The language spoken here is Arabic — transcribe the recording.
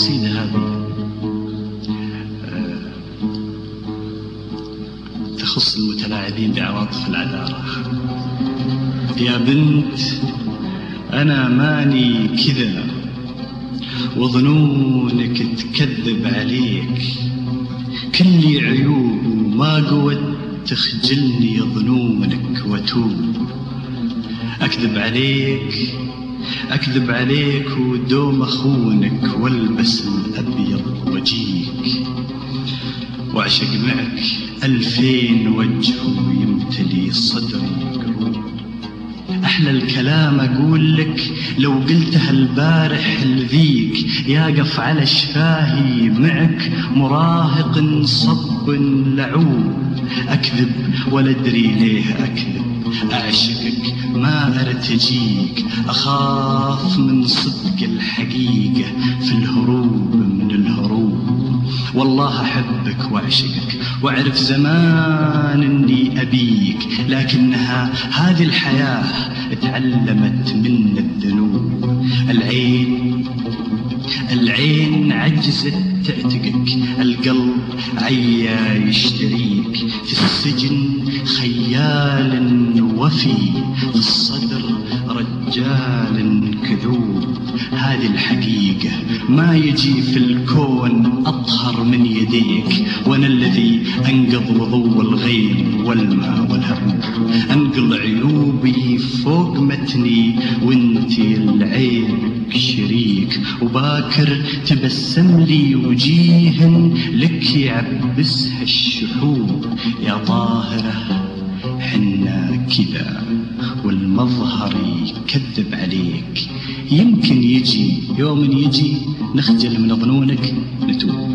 القصيدة هذه تخص المتلاعبين بعواطف العذارى. يا بنت أنا ماني كذا، وظنونك تكذب عليك، كلي عيوب وما قوت تخجلني ظنونك وتوب. أكذب عليك ودوم أخونك، والبس الأبيض وجيك، وأعشق معك 2000 وجه ويمتلي صدري قروب. أحلى الكلام أقول لك لو قلتها البارح لذيك، يقف على شفاهي معك مراهق صب لعوب. أكذب ولا أدري ليه أكذب، أعشقك ما أرتجيك، أخاف من صدق الحقيقة في الهروب من الهروب. والله أحبك وأعشقك وأعرف زمان أني أبيك، لكنها هذه الحياة تعلمت من الذنوب. العين عجزت تعتقك، القلب عيا يشتريك، في السجن خيال وفي الصدر رجال كذوب. هذه الحقيقة ما يجي في الكون أطهر من يديك، وأنا الذي أنقض وضوء الغيم والماء والهم، أنقل عيوبي فوق متني وانتي العيبك شريك. وباكر تبسم لي وجيه لك يعبسها الشحوب. يا طاهرة حنا كذا والمظهر يكذب عليك، يمكن يجي يوم يجي نخجل من ظنونك نتوب.